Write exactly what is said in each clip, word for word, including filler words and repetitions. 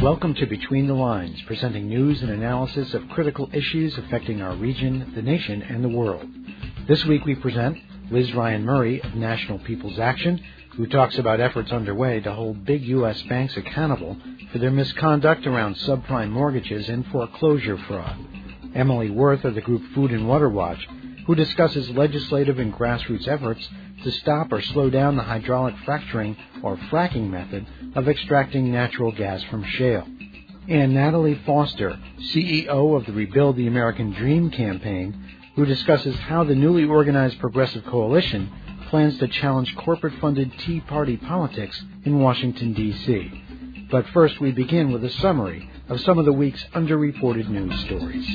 Welcome to Between the Lines, presenting news and analysis of critical issues affecting our region, the nation, and the world. This week we present Liz Ryan Murray of National People's Action, who talks about efforts underway to hold big U S banks accountable for their misconduct around subprime mortgages and foreclosure fraud. Emily Worth of the group Food and Water Watch, who discusses legislative and grassroots efforts to stop or slow down the hydraulic fracturing or fracking method of extracting natural gas from shale. And Natalie Foster, C E O of the Rebuild the American Dream campaign, who discusses how the newly organized Progressive Coalition plans to challenge corporate-funded Tea Party politics in Washington, D C But first, we begin with a summary of some of the week's underreported news stories.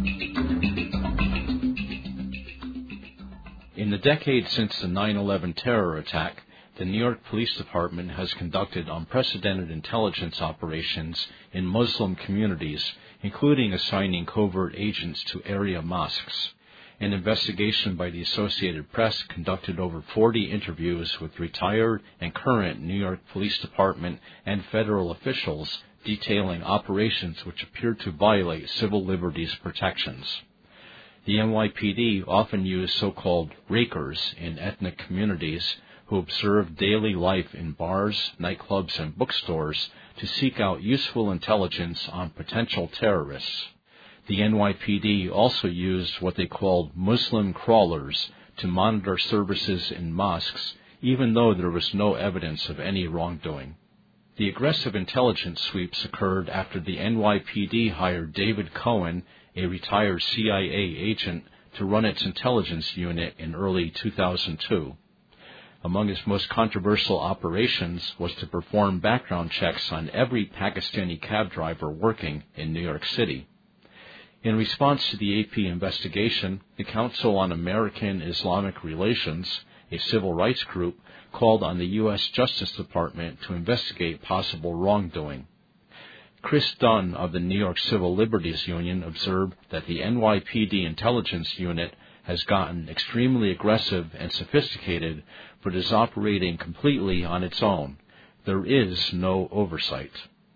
In the decade since the nine eleven terror attack, the New York Police Department has conducted unprecedented intelligence operations in Muslim communities, including assigning covert agents to area mosques. An investigation by the Associated Press conducted over forty interviews with retired and current New York Police Department and federal officials detailing operations which appeared to violate civil liberties protections. The N Y P D often used so-called rakers in ethnic communities who observe daily life in bars, nightclubs, and bookstores to seek out useful intelligence on potential terrorists. The N Y P D also used what they called Muslim crawlers to monitor services in mosques, even though there was no evidence of any wrongdoing. The aggressive intelligence sweeps occurred after the N Y P D hired David Cohen, a retired C I A agent, to run its intelligence unit in early two thousand two. Among its most controversial operations was to perform background checks on every Pakistani cab driver working in New York City. In response to the A P investigation, the Council on American Islamic Relations, a civil rights group, called on the U S Justice Department to investigate possible wrongdoing. Chris Dunn of the New York Civil Liberties Union observed that the N Y P D intelligence unit has gotten extremely aggressive and sophisticated, but is operating completely on its own. There is no oversight.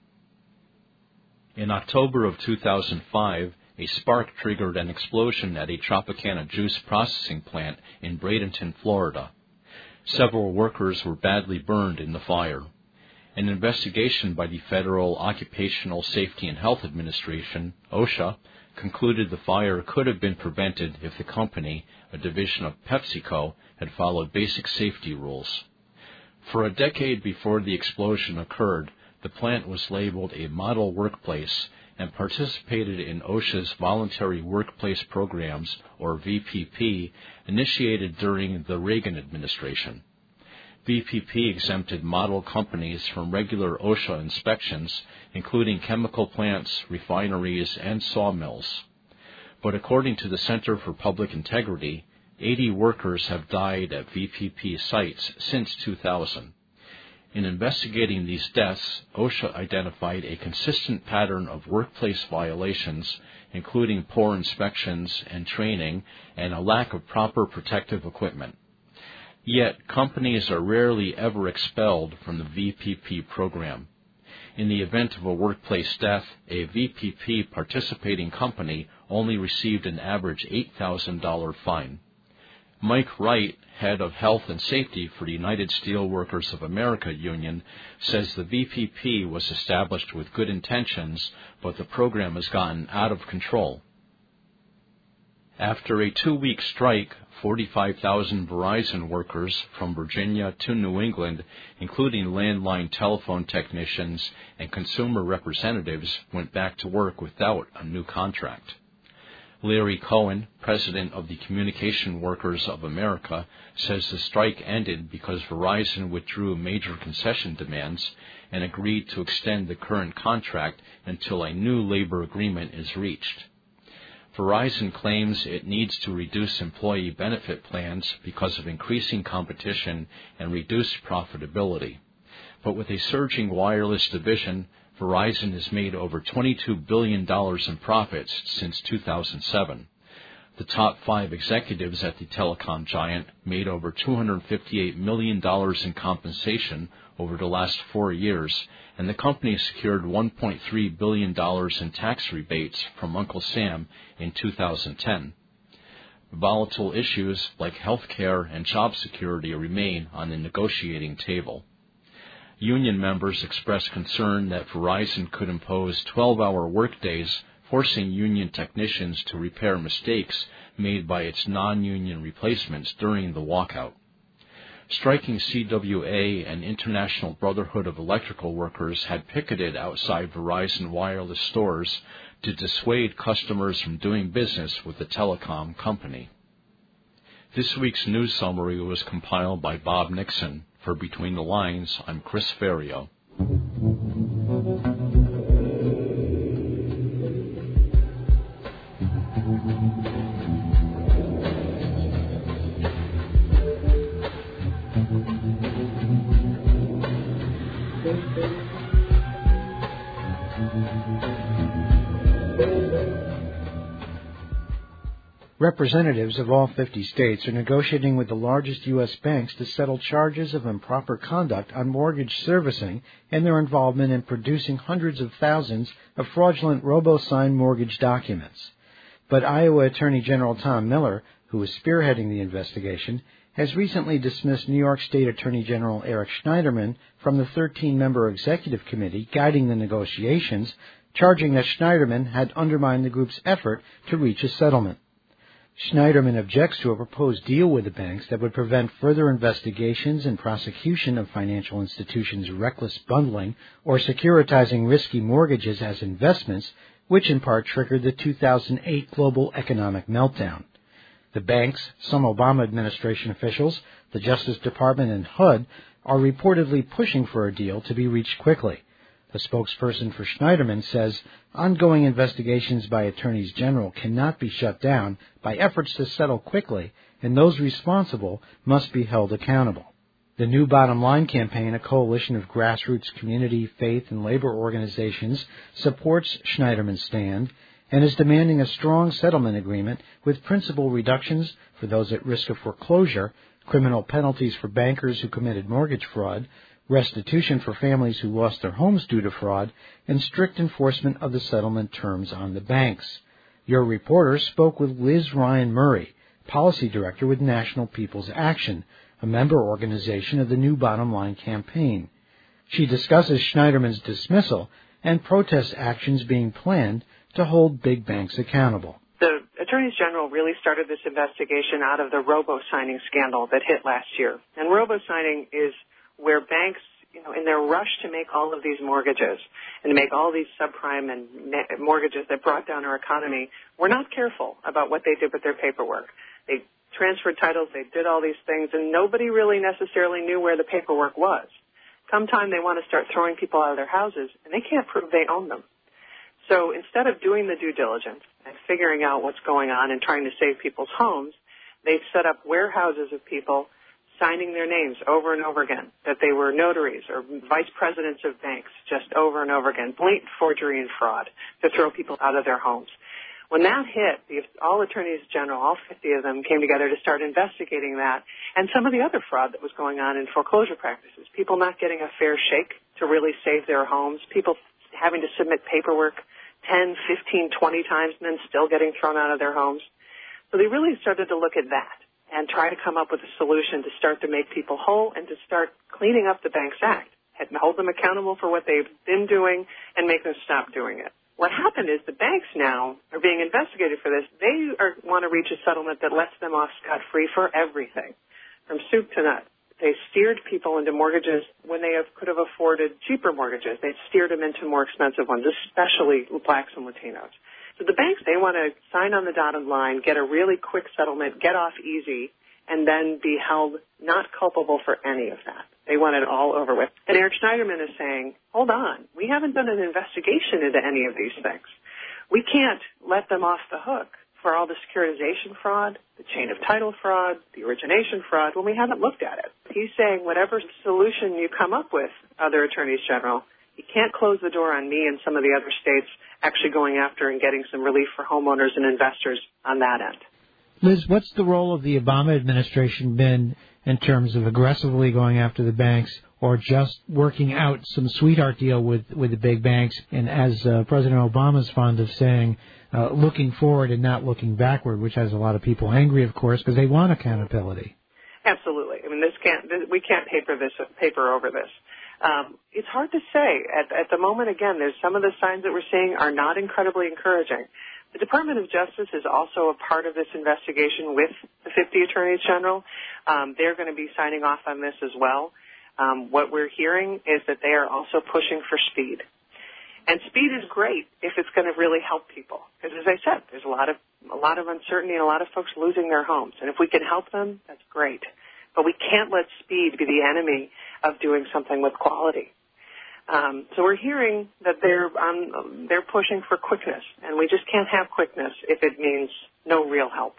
In October of two thousand five, a spark triggered an explosion at a Tropicana juice processing plant in Bradenton, Florida. Several workers were badly burned in the fire. An investigation by the Federal Occupational Safety and Health Administration, OSHA, concluded the fire could have been prevented if the company, a division of PepsiCo, had followed basic safety rules. For a decade before the explosion occurred, the plant was labeled a model workplace and participated in OSHA's Voluntary Workplace Programs, or V P P, initiated during the Reagan administration. V P P exempted model companies from regular OSHA inspections, including chemical plants, refineries, and sawmills. But according to the Center for Public Integrity, eighty workers have died at V P P sites since two thousand. In investigating these deaths, OSHA identified a consistent pattern of workplace violations, including poor inspections and training, and a lack of proper protective equipment. Yet, companies are rarely ever expelled from the V P P program. In the event of a workplace death, a V P P participating company only received an average eight thousand dollars fine. Mike Wright, head of health and safety for the United Steelworkers of America Union, says the V P P was established with good intentions, but the program has gotten out of control. After a two-week strike, forty-five thousand Verizon workers from Virginia to New England, including landline telephone technicians and consumer representatives, went back to work without a new contract. Larry Cohen, president of the Communication Workers of America, says the strike ended because Verizon withdrew major concession demands and agreed to extend the current contract until a new labor agreement is reached. Verizon claims it needs to reduce employee benefit plans because of increasing competition and reduced profitability. But with a surging wireless division, Verizon has made over twenty-two billion dollars in profits since two thousand seven. The top five executives at the telecom giant made over two hundred fifty-eight million dollars in compensation over the last four years, and the company secured one point three billion dollars in tax rebates from Uncle Sam in two thousand ten. Volatile issues like health care and job security remain on the negotiating table. Union members expressed concern that Verizon could impose twelve-hour workdays, forcing union technicians to repair mistakes made by its non-union replacements during the walkout. Striking C W A and International Brotherhood of Electrical Workers had picketed outside Verizon wireless stores to dissuade customers from doing business with the telecom company. This week's news summary was compiled by Bob Nixon. For Between the Lines, I'm Chris Ferrio. Representatives of all fifty states are negotiating with the largest U S banks to settle charges of improper conduct on mortgage servicing and their involvement in producing hundreds of thousands of fraudulent robo-signed mortgage documents. But Iowa Attorney General Tom Miller, who is spearheading the investigation, has recently dismissed New York State Attorney General Eric Schneiderman from the thirteen-member executive committee guiding the negotiations, charging that Schneiderman had undermined the group's effort to reach a settlement. Schneiderman objects to a proposed deal with the banks that would prevent further investigations and prosecution of financial institutions' reckless bundling or securitizing risky mortgages as investments, which in part triggered the two thousand eight global economic meltdown. The banks, some Obama administration officials, the Justice Department, and H U D are reportedly pushing for a deal to be reached quickly. A spokesperson for Schneiderman says ongoing investigations by attorneys general cannot be shut down by efforts to settle quickly, and those responsible must be held accountable. The New Bottom Line campaign, a coalition of grassroots community, faith, and labor organizations, supports Schneiderman's stand and is demanding a strong settlement agreement with principal reductions for those at risk of foreclosure, criminal penalties for bankers who committed mortgage fraud, restitution for families who lost their homes due to fraud, and strict enforcement of the settlement terms on the banks. Your reporter spoke with Liz Ryan Murray, Policy Director with National People's Action, a member organization of the New Bottom Line campaign. She discusses Schneiderman's dismissal and protest actions being planned to hold big banks accountable. The attorneys general really started this investigation out of the robo-signing scandal that hit last year. And robo-signing is where banks, you know, in their rush to make all of these mortgages and to make all these subprime and mortgages that brought down our economy, were not careful about what they did with their paperwork. They transferred titles, they did all these things, and nobody really necessarily knew where the paperwork was. Come time they want to start throwing people out of their houses, and they can't prove they own them. So instead of doing the due diligence and figuring out what's going on and trying to save people's homes, they've set up warehouses of people signing their names over and over again, that they were notaries or vice presidents of banks, just over and over again, blatant forgery and fraud to throw people out of their homes. When that hit, the, all attorneys general, all fifty of them, came together to start investigating that and some of the other fraud that was going on in foreclosure practices, people not getting a fair shake to really save their homes, people having to submit paperwork ten, fifteen, twenty times and then still getting thrown out of their homes. So they really started to look at that and try to come up with a solution to start to make people whole and to start cleaning up the Banks Act and hold them accountable for what they've been doing and make them stop doing it. What happened is the banks now are being investigated for this. They are, want to reach a settlement that lets them off scot-free for everything, from soup to nut. They steered people into mortgages when they have, could have afforded cheaper mortgages. They steered them into more expensive ones, especially blacks and Latinos. So the banks, they want to sign on the dotted line, get a really quick settlement, get off easy, and then be held not culpable for any of that. They want it all over with. And Eric Schneiderman is saying, hold on, we haven't done an investigation into any of these things. We can't let them off the hook for all the securitization fraud, the chain of title fraud, the origination fraud, when we haven't looked at it. He's saying whatever solution you come up with, other attorneys general, you can't close the door on me and some of the other states actually going after and getting some relief for homeowners and investors on that end. Liz, what's the role of the Obama administration been in terms of aggressively going after the banks or just working out some sweetheart deal with, with the big banks? And as uh, President Obama's fond of saying, uh, looking forward and not looking backward, which has a lot of people angry, of course, because they want accountability. Absolutely. I mean, this can't, this, we can't paper this, paper over this. Um, it's hard to say. At, at the moment, again, there's some of the signs that we're seeing are not incredibly encouraging. The Department of Justice is also a part of this investigation with the fifty attorneys general. Um, they're going to be signing off on this as well. Um, what we're hearing is that they are also pushing for speed. And speed is great if it's going to really help people. Because as I said, there's a lot of a lot of uncertainty and a lot of folks losing their homes. And if we can help them, that's great. But we can't let speed be the enemy of doing something with quality. Um, so we're hearing that they're um, they're pushing for quickness, and we just can't have quickness if it means no real help.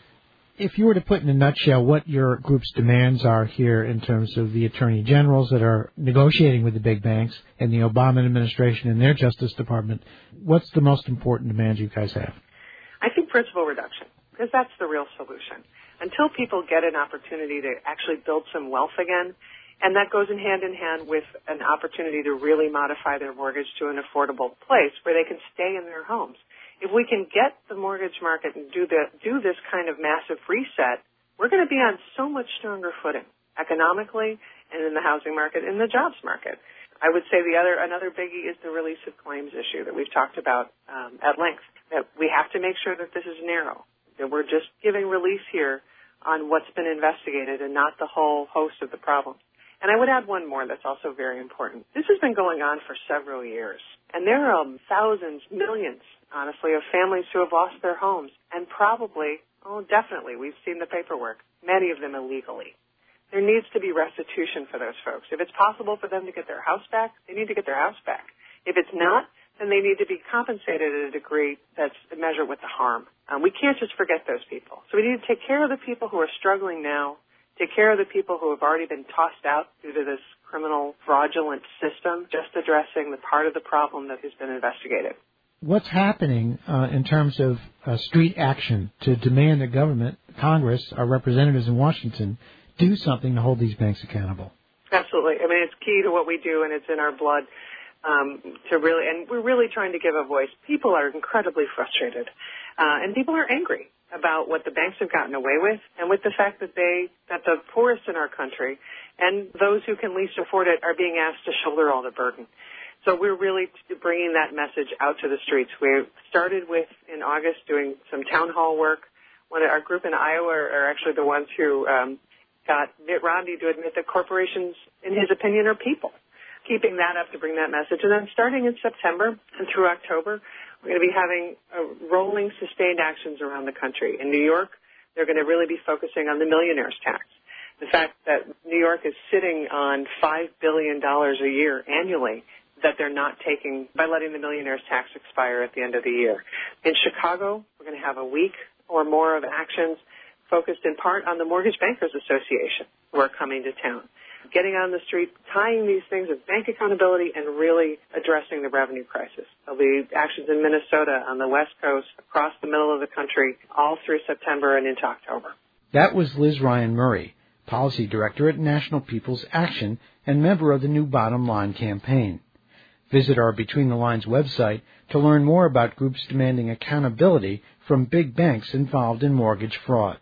If you were to put in a nutshell what your group's demands are here in terms of the attorney generals that are negotiating with the big banks and the Obama administration and their Justice Department, what's the most important demand you guys have? I think principal reduction, because that's the real solution. Until people get an opportunity to actually build some wealth again, and that goes in hand in hand with an opportunity to really modify their mortgage to an affordable place where they can stay in their homes. If we can get the mortgage market and do the, do this kind of massive reset, we're going to be on so much stronger footing economically and in the housing market and the jobs market. I would say the other another biggie is the release of claims issue that we've talked about um, at length. That we have to make sure that this is narrow, that we're just giving release here on what's been investigated and not the whole host of the problems. And I would add one more that's also very important. This has been going on for several years, and there are thousands, millions, honestly, of families who have lost their homes, and probably, oh, definitely, we've seen the paperwork, many of them illegally. There needs to be restitution for those folks. If it's possible for them to get their house back, they need to get their house back. If it's not, then they need to be compensated at a degree that's measured with the harm. Um, we can't just forget those people. So we need to take care of the people who are struggling now, take care of the people who have already been tossed out due to this criminal fraudulent system, just addressing the part of the problem that has been investigated. What's happening uh, in terms of uh, street action to demand that government, Congress, our representatives in Washington, do something to hold these banks accountable? Absolutely. I mean, it's key to what we do, and it's in our blood um, to really, and we're really trying to give a voice. People are incredibly frustrated, uh, and people are angry about what the banks have gotten away with, and with the fact that they, that the poorest in our country and those who can least afford it are being asked to shoulder all the burden. So we're really bringing that message out to the streets. We started with, in August, doing some town hall work. One of our group in Iowa are actually the ones who um, got Mitt Romney to admit that corporations, in his opinion, are people. Keeping that up to bring that message. And then starting in September and through October, we're going to be having uh, rolling sustained actions around the country. In New York, they're going to really be focusing on the millionaire's tax. The fact that New York is sitting on five billion dollars a year annually that they're not taking by letting the millionaire's tax expire at the end of the year. In Chicago, we're going to have a week or more of actions focused in part on the Mortgage Bankers Association who are coming to town. Getting on the street, tying these things with bank accountability and really addressing the revenue crisis. There'll be actions in Minnesota, on the West Coast, across the middle of the country, all through September and into October. That was Liz Ryan Murray, Policy Director at National People's Action and member of the New Bottom Line campaign. Visit our Between the Lines website to learn more about groups demanding accountability from big banks involved in mortgage fraud.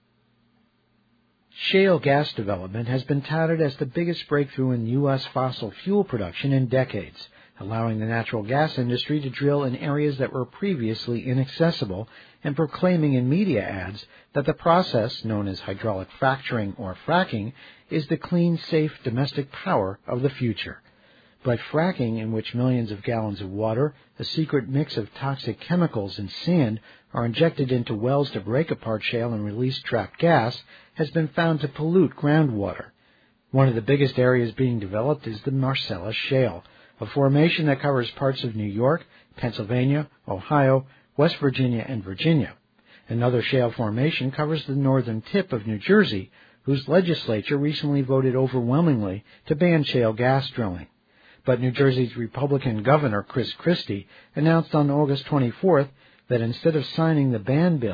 Shale gas development has been touted as the biggest breakthrough in U S fossil fuel production in decades, allowing the natural gas industry to drill in areas that were previously inaccessible and proclaiming in media ads that the process, known as hydraulic fracturing or fracking, is the clean, safe domestic power of the future. But fracking, in which millions of gallons of water, a secret mix of toxic chemicals and sand, are injected into wells to break apart shale and release trapped gas, has been found to pollute groundwater. One of the biggest areas being developed is the Marcellus Shale, a formation that covers parts of New York, Pennsylvania, Ohio, West Virginia, and Virginia. Another shale formation covers the northern tip of New Jersey, whose legislature recently voted overwhelmingly to ban shale gas drilling. But New Jersey's Republican Governor Chris Christie announced on August twenty-fourth that instead of signing the ban bill,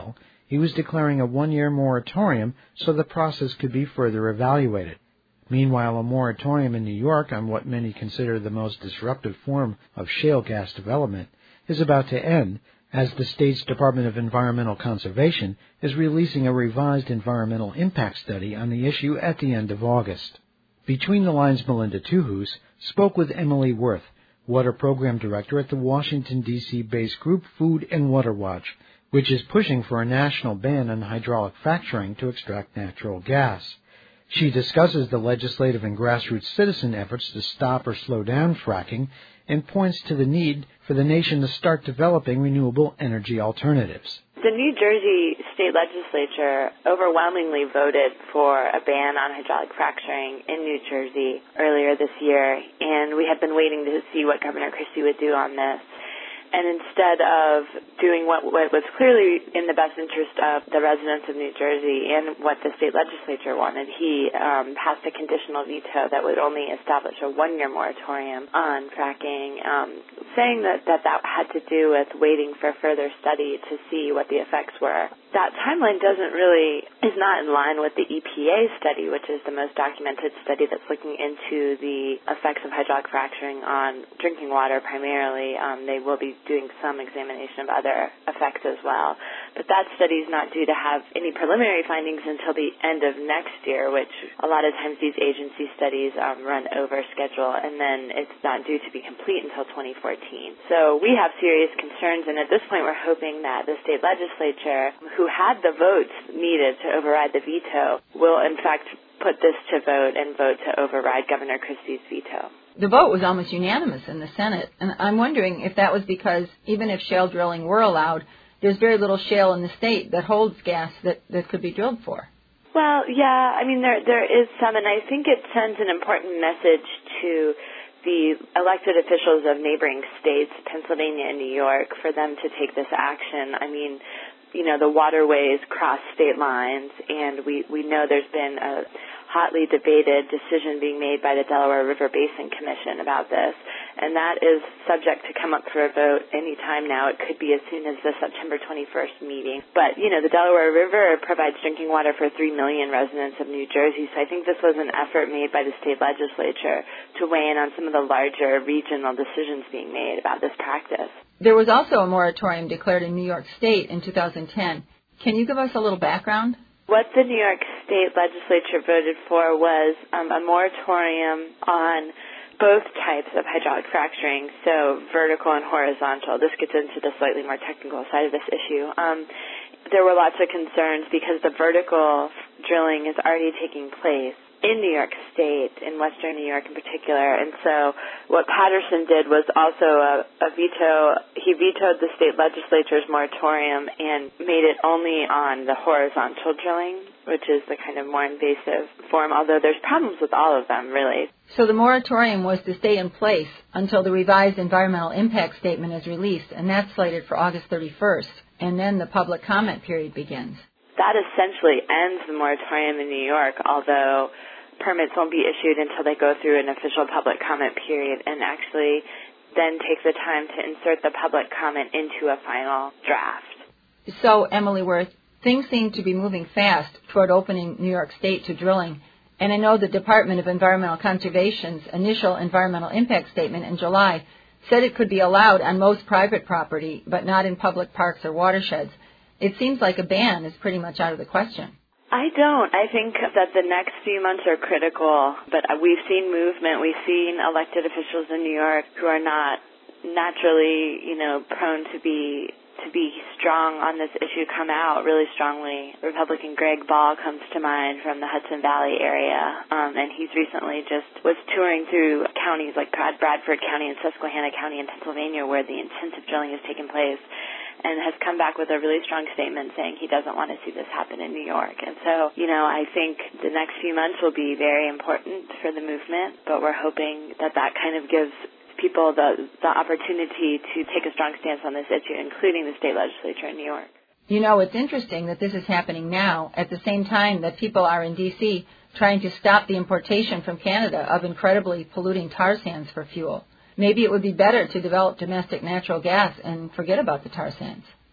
he was declaring a one-year moratorium so the process could be further evaluated. Meanwhile, a moratorium in New York on what many consider the most disruptive form of shale gas development is about to end, as the state's Department of Environmental Conservation is releasing a revised environmental impact study on the issue at the end of August. Between the Lines, Melinda Tuhus spoke with Emily Worth, Water Program Director at the Washington, D C-based group Food and Water Watch, which is pushing for a national ban on hydraulic fracturing to extract natural gas. She discusses the legislative and grassroots citizen efforts to stop or slow down fracking and points to the need for the nation to start developing renewable energy alternatives. The New Jersey state legislature overwhelmingly voted for a ban on hydraulic fracturing in New Jersey earlier this year, and we have been waiting to see what Governor Christie would do on this. And instead of doing what, what was clearly in the best interest of the residents of New Jersey and what the state legislature wanted, he um, passed a conditional veto that would only establish a one-year moratorium on fracking, um, saying that, that that had to do with waiting for further study to see what the effects were. That timeline doesn't really, is not in line with the E P A study, which is the most documented study that's looking into the effects of hydraulic fracturing on drinking water primarily. Um, they will be doing some examination of other effects as well. But that study is not due to have any preliminary findings until the end of next year, which a lot of times these agency studies um, run over schedule, and then it's not due to be complete until twenty fourteen. So we have serious concerns, and at this point we're hoping that the state legislature, who had the votes needed to override the veto, will in fact put this to vote and vote to override Governor Christie's veto. The vote was almost unanimous in the Senate, and I'm wondering if that was because even if shale drilling were allowed, there's very little shale in the state that holds gas that, that could be drilled for. Well, yeah, I mean, there there is some, and I think it sends an important message to the elected officials of neighboring states, Pennsylvania and New York, for them to take this action. I mean, you know, the waterways cross state lines, and we, we know there's been a hotly debated decision being made by the Delaware River Basin Commission about this, and that is subject to come up for a vote any time now. It could be as soon as the September twenty-first meeting. But, you know, the Delaware River provides drinking water for three million residents of New Jersey, so I think this was an effort made by the state legislature to weigh in on some of the larger regional decisions being made about this practice. There was also a moratorium declared in New York State in two thousand ten. Can you give us a little background? What the New York State legislature voted for was um, a moratorium on both types of hydraulic fracturing, so vertical and horizontal. This gets into the slightly more technical side of this issue. Um, there were lots of concerns because the vertical drilling is already taking place in New York State, in western New York in particular. And so what Patterson did was also a, a veto. He vetoed the state legislature's moratorium and made it only on the horizontal drilling, which is the kind of more invasive form, although there's problems with all of them, really. So the moratorium was to stay in place until the revised environmental impact statement is released, and that's slated for August thirty-first, and then the public comment period begins. That essentially ends the moratorium in New York, although permits won't be issued until they go through an official public comment period and actually then take the time to insert the public comment into a final draft. So, Emily Worth, things seem to be moving fast toward opening New York State to drilling, and I know the Department of Environmental Conservation's initial environmental impact statement in July said it could be allowed on most private property, but not in public parks or watersheds. It seems like a ban is pretty much out of the question. I don't. I think that the next few months are critical, but we've seen movement. We've seen elected officials in New York who are not naturally, you know, prone to be to be strong on this issue come out really strongly. Republican Greg Ball comes to mind from the Hudson Valley area, um, and he's recently just was touring through counties like Bradford County and Susquehanna County in Pennsylvania where the intensive drilling has taken place, and has come back with a really strong statement saying he doesn't want to see this happen in New York. And so, you know, I think the next few months will be very important for the movement, but we're hoping that that kind of gives people the, the opportunity to take a strong stance on this issue, including the state legislature in New York. You know, it's interesting that this is happening now at the same time that people are in D C trying to stop the importation from Canada of incredibly polluting tar sands for fuel. Maybe it would be better to develop domestic natural gas and forget about the tar sands.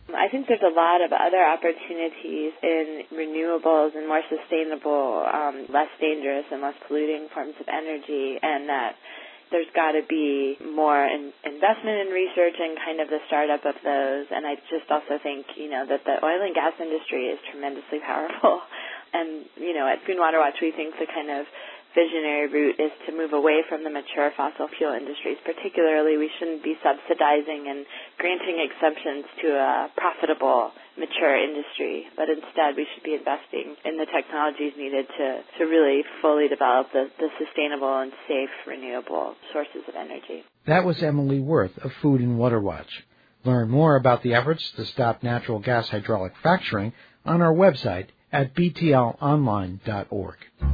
I think there's a lot of other opportunities in renewables and more sustainable, um, less dangerous and less polluting forms of energy, and that there's got to be more in investment in research and kind of the startup of those. And I just also think, you know, that the oil and gas industry is tremendously powerful. And, you know, at Food and Water Watch, we think the kind of visionary route is to move away from the mature fossil fuel industries. Particularly, we shouldn't be subsidizing and granting exemptions to a profitable, mature industry, but instead we should be investing in the technologies needed to, to really fully develop the, the sustainable and safe, renewable sources of energy. That was Emily Worth of Food and Water Watch. Learn more about the efforts to stop natural gas hydraulic fracturing on our website at b t l online dot org.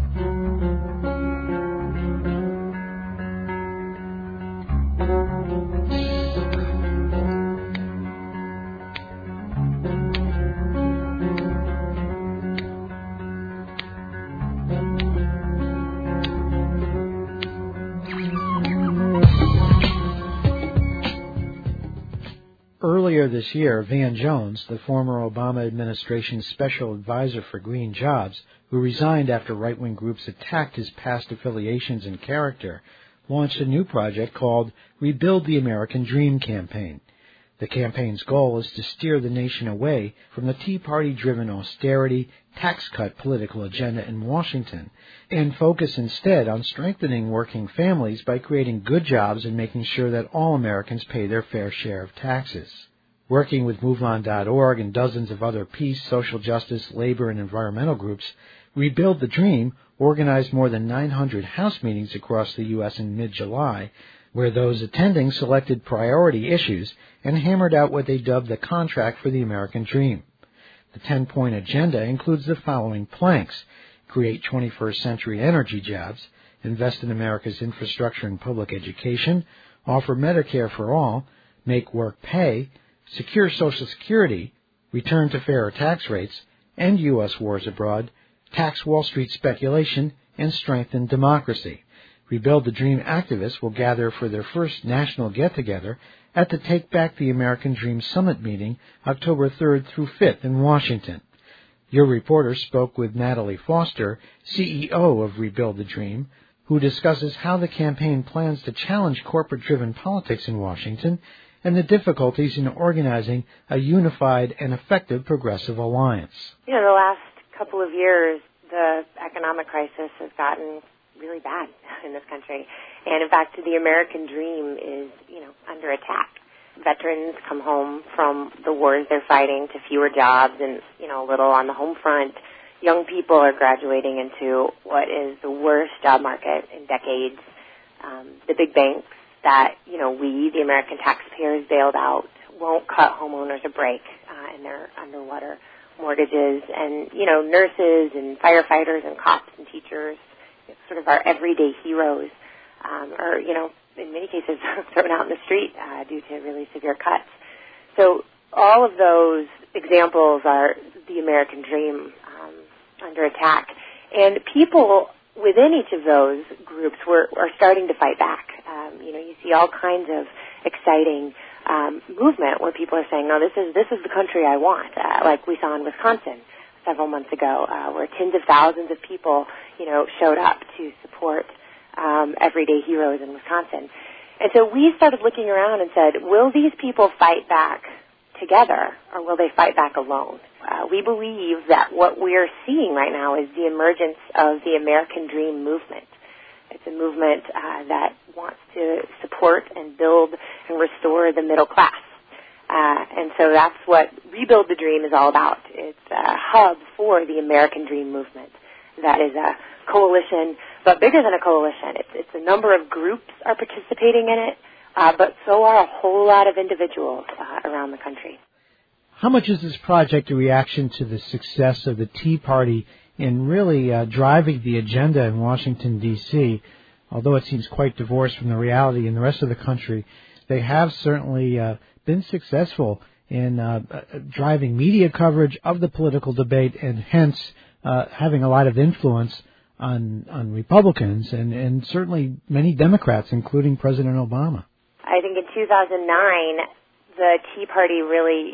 Earlier this year, Van Jones, the former Obama administration special advisor for green jobs, who resigned after right-wing groups attacked his past affiliations and character, launched a new project called Rebuild the American Dream campaign. The campaign's goal is to steer the nation away from the Tea Party-driven austerity, tax-cut political agenda in Washington and focus instead on strengthening working families by creating good jobs and making sure that all Americans pay their fair share of taxes. Working with MoveOn dot org and dozens of other peace, social justice, labor, and environmental groups, Rebuild the Dream organized more than nine hundred House meetings across the U S in mid-July, where those attending selected priority issues and hammered out what they dubbed the contract for the American dream. The ten-point agenda includes the following planks: create twenty-first century energy jobs, invest in America's infrastructure and public education, offer Medicare for all, make work pay, secure Social Security, return to fairer tax rates, end U S wars abroad, tax Wall Street speculation, and strengthen democracy. Rebuild the Dream activists will gather for their first national get-together at the Take Back the American Dream Summit meeting October third through fifth in Washington. Your reporter spoke with Natalie Foster, C E O of Rebuild the Dream, who discusses how the campaign plans to challenge corporate-driven politics in Washington and the difficulties in organizing a unified and effective progressive alliance. You know, the last couple of years, the economic crisis has gotten really bad in this country. And in fact, the American dream is, you know, under attack. Veterans come home from the wars they're fighting to fewer jobs and, you know, a little on the home front. Young people are graduating into what is the worst job market in decades. Um, the big banks that, you know, we, the American taxpayers, bailed out won't cut homeowners a break uh, in their underwater mortgages. And, you know, nurses and firefighters and cops and teachers, sort of our everyday heroes, um, are, you know, in many cases thrown out in the street uh, due to really severe cuts. So all of those examples are the American dream um, under attack. And people within each of those groups were, are starting to fight back. Um, you know, you see all kinds of exciting um, movement where people are saying, no, this is this is the country I want, uh, like we saw in Wisconsin several months ago, uh, where tens of thousands of people, you know, showed up to support um, everyday heroes in Wisconsin. And so we started looking around and said, will these people fight back together or will they fight back alone? Uh, we believe that what we're seeing right now is the emergence of the American Dream movement. It's a movement uh, that wants to support and build and restore the middle class. Uh, and so that's what Rebuild the Dream is all about. It's a hub for the American Dream movement. That is a coalition, but bigger than a coalition. It's, it's a number of groups are participating in it, uh, but so are a whole lot of individuals uh, around the country. How much is this project a reaction to the success of the Tea Party in really uh, driving the agenda in Washington, D C? Although it seems quite divorced from the reality in the rest of the country, they have certainly uh, been successful in uh, driving media coverage of the political debate and hence uh, having a lot of influence on on Republicans and, and certainly many Democrats, including President Obama. I think in two thousand nine, the Tea Party really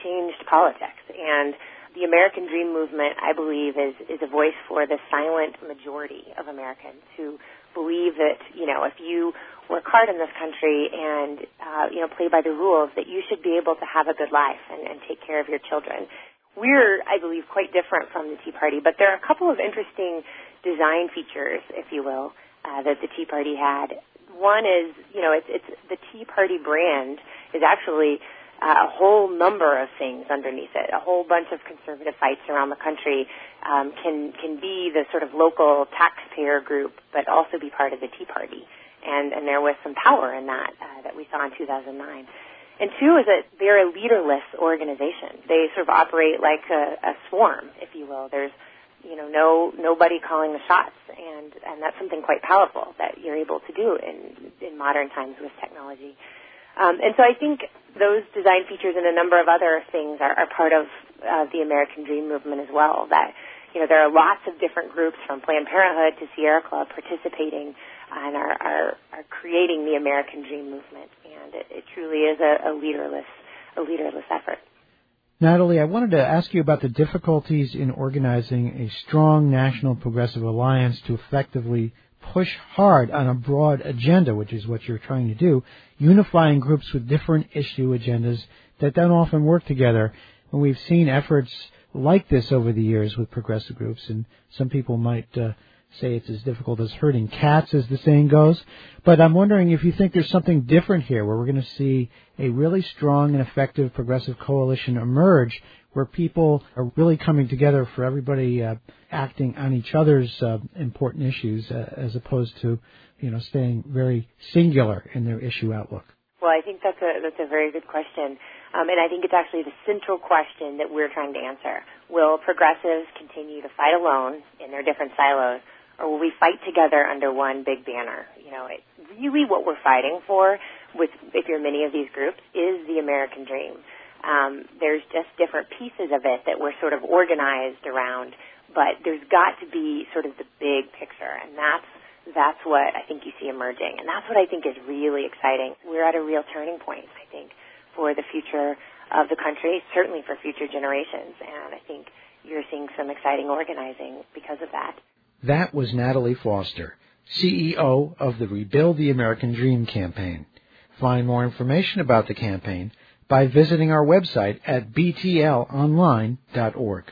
changed politics. And the American Dream movement, I believe, is, is a voice for the silent majority of Americans who believe that, you know, if you work hard in this country and, uh, you know, play by the rules, that you should be able to have a good life and, and take care of your children. We're, I believe, quite different from the Tea Party, but there are a couple of interesting design features, if you will, uh, that the Tea Party had. One is, you know, it's, it's the Tea Party brand is actually uh, a whole number of things underneath it. A whole bunch of conservative fights around the country um, can can be the sort of local taxpayer group, but also be part of the Tea Party. And, and there was some power in that uh, that we saw in two thousand nine. And two is that they're a leaderless organization. They sort of operate like a, a swarm, if you will. There's, you know, no nobody calling the shots, and, and that's something quite powerful that you're able to do in, in modern times with technology. Um, and so I think those design features and a number of other things are, are part of uh, the American Dream movement as well, that, you know, there are lots of different groups from Planned Parenthood to Sierra Club participating and are, are, are creating the American Dream movement. And it, it truly is a, a leaderless, a leaderless effort. Natalie, I wanted to ask you about the difficulties in organizing a strong national progressive alliance to effectively push hard on a broad agenda, which is what you're trying to do, unifying groups with different issue agendas that don't often work together. And we've seen efforts like this over the years with progressive groups, and some people might uh, say it's as difficult as herding cats, as the saying goes. But I'm wondering if you think there's something different here, where we're going to see a really strong and effective progressive coalition emerge, where people are really coming together for everybody uh, acting on each other's uh, important issues, uh, as opposed to, you know, staying very singular in their issue outlook. Well, I think that's a that's a very good question, um, and I think it's actually the central question that we're trying to answer. Will progressives continue to fight alone in their different silos, or will we fight together under one big banner? You know, it, really what we're fighting for, with if you're many of these groups, is the American dream. Um, there's just different pieces of it that we're sort of organized around, but there's got to be sort of the big picture, and that's that's what I think you see emerging, and that's what I think is really exciting. We're at a real turning point, I think, for the future of the country, certainly for future generations, and I think you're seeing some exciting organizing because of that. That was Natalie Foster, C E O of the Rebuild the American Dream campaign. Find more information about the campaign by visiting our website at b t l online dot org.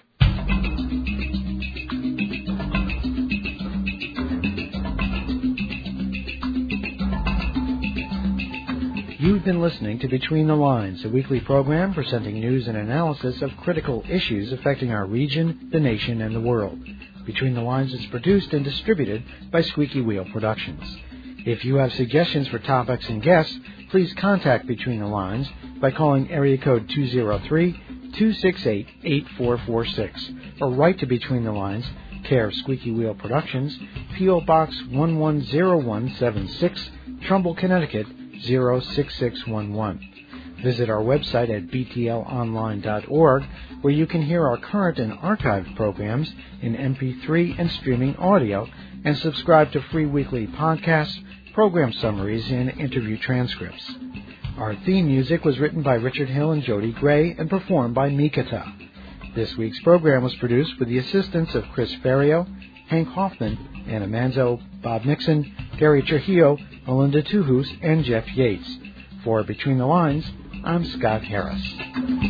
You've been listening to Between the Lines, a weekly program presenting news and analysis of critical issues affecting our region, the nation, and the world. Between the Lines is produced and distributed by Squeaky Wheel Productions. If you have suggestions for topics and guests, please contact Between the Lines by calling area code two oh three, two six eight, eight four four six or write to Between the Lines, care of Squeaky Wheel Productions, P O. Box one one zero one seven six, Trumbull, Connecticut zero six six one one. Visit our website at b t l online dot org, where you can hear our current and archived programs in M P three and streaming audio, and subscribe to free weekly podcasts, program summaries, and interview transcripts. Our theme music was written by Richard Hill and Jody Gray and performed by Mikata. This week's program was produced with the assistance of Chris Ferrio, Hank Hoffman, Anna Manzo, Bob Nixon, Gary Trujillo, Melinda Tuhus, and Jeff Yates. For Between the Lines, I'm Scott Harris.